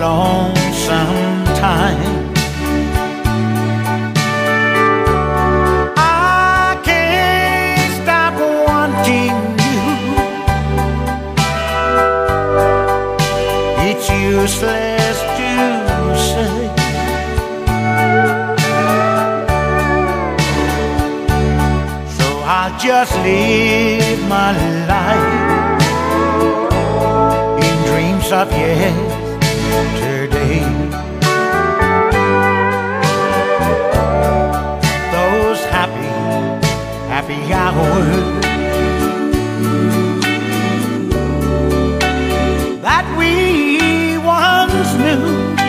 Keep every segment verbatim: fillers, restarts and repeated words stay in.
lonesome time. I can't stop wanting you. It's useless to say. So I'll just live my life in dreams of yesterday. Those happy, happy hours that we once knew.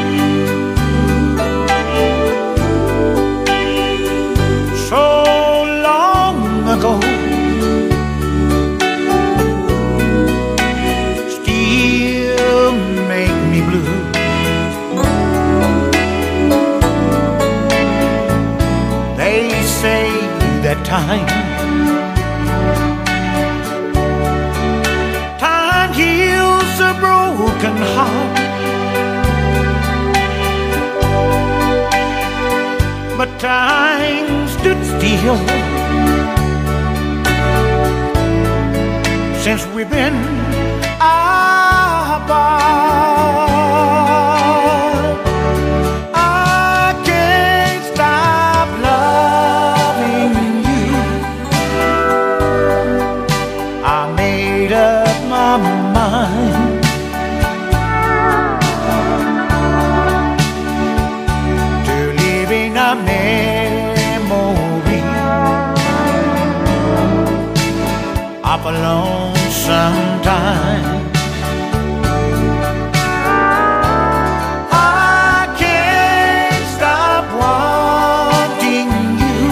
So long ago, still make me blue. They say that time time heals a broken heart, but time stood still since we've been apart. I can't stop loving you. I made up my mind to living a memory of a lonesome time. I can't stop wanting you.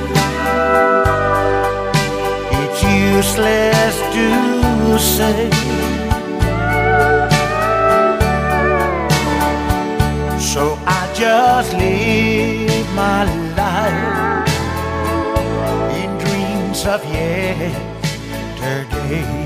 It's useless to say. So I just live my life in dreams of yesterday.